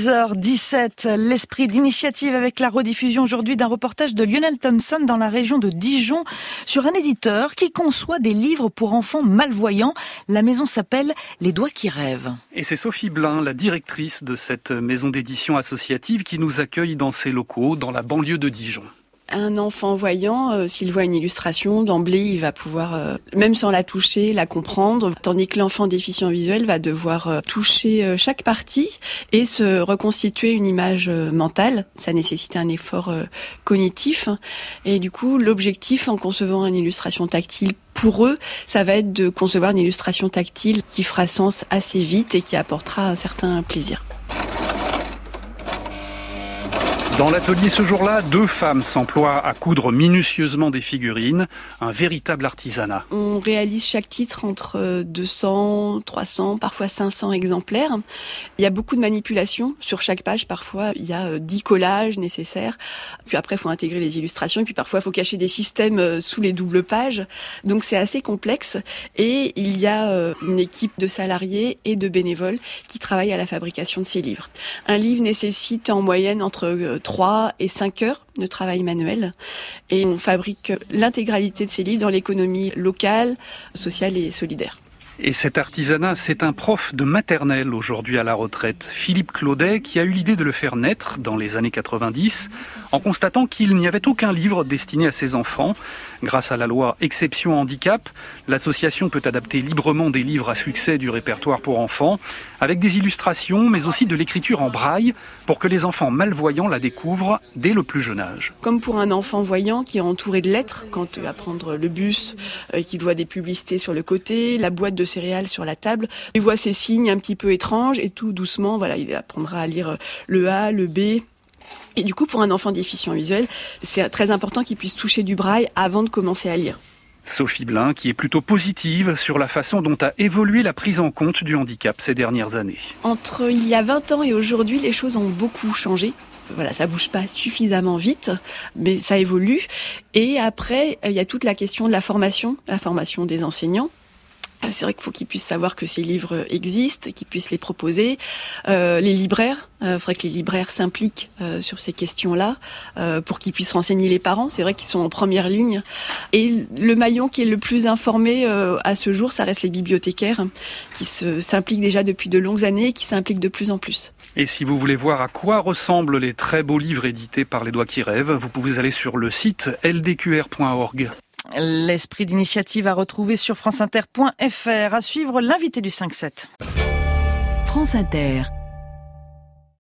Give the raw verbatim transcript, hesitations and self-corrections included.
dix heures dix-sept, l'esprit d'initiative avec la rediffusion aujourd'hui d'un reportage de Lionel Thompson dans la région de Dijon sur un éditeur qui conçoit des livres pour enfants malvoyants. La maison s'appelle Les Doigts qui rêvent. Et c'est Sophie Blin, la directrice de cette maison d'édition associative, qui nous accueille dans ses locaux, dans la banlieue de Dijon. Un enfant voyant, euh, s'il voit une illustration, d'emblée, il va pouvoir, euh, même sans la toucher, la comprendre, tandis que l'enfant déficient visuel va devoir euh, toucher euh, chaque partie et se reconstituer une image euh, mentale. Ça nécessite un effort euh, cognitif. Et du coup, l'objectif en concevant une illustration tactile pour eux, ça va être de concevoir une illustration tactile qui fera sens assez vite et qui apportera un certain plaisir. Dans l'atelier ce jour-là, deux femmes s'emploient à coudre minutieusement des figurines, un véritable artisanat. On réalise chaque titre entre deux cents, trois cents, parfois cinq cents exemplaires. Il y a beaucoup de manipulations sur chaque page. Parfois, il y a dix collages nécessaires. Puis après, il faut intégrer les illustrations. Et puis parfois, il faut cacher des systèmes sous les doubles pages. Donc c'est assez complexe. Et il y a une équipe de salariés et de bénévoles qui travaillent à la fabrication de ces livres. Un livre nécessite en moyenne entre trois et cinq heures de travail manuel. Et on fabrique l'intégralité de ces livres dans l'économie locale, sociale et solidaire. Et cet artisanat, c'est un prof de maternelle aujourd'hui à la retraite, Philippe Claudet, qui a eu l'idée de le faire naître dans les années quatre-vingt-dix, en constatant qu'il n'y avait aucun livre destiné à ses enfants. Grâce à la loi Exception Handicap, l'association peut adapter librement des livres à succès du répertoire pour enfants, avec des illustrations, mais aussi de l'écriture en braille, pour que les enfants malvoyants la découvrent dès le plus jeune âge. Comme pour un enfant voyant qui est entouré de lettres, quand il va prendre le bus, euh, qu'il voit des publicités sur le côté, la boîte de céréales sur la table, il voit ces signes un petit peu étranges et tout doucement, voilà, il apprendra à lire le A, le B. Et du coup, pour un enfant déficient visuel, c'est très important qu'il puisse toucher du braille avant de commencer à lire. Sophie Blin, qui est plutôt positive sur la façon dont a évolué la prise en compte du handicap ces dernières années. Entre il y a vingt ans et aujourd'hui, les choses ont beaucoup changé. Voilà, ça bouge pas suffisamment vite, mais ça évolue. Et après, il y a toute la question de la formation, la formation des enseignants. C'est vrai qu'il faut qu'ils puissent savoir que ces livres existent, qu'ils puissent les proposer. Euh, les libraires, il euh, faudrait que les libraires s'impliquent euh, sur ces questions-là euh, pour qu'ils puissent renseigner les parents. C'est vrai qu'ils sont en première ligne. Et le maillon qui est le plus informé euh, à ce jour, ça reste les bibliothécaires qui se, s'impliquent déjà depuis de longues années et qui s'impliquent de plus en plus. Et si vous voulez voir à quoi ressemblent les très beaux livres édités par Les Doigts qui rêvent, vous pouvez aller sur le site l d q r point org. L'esprit d'initiative à retrouver sur franceinter point f r. À suivre l'invité du cinq sept. France Inter.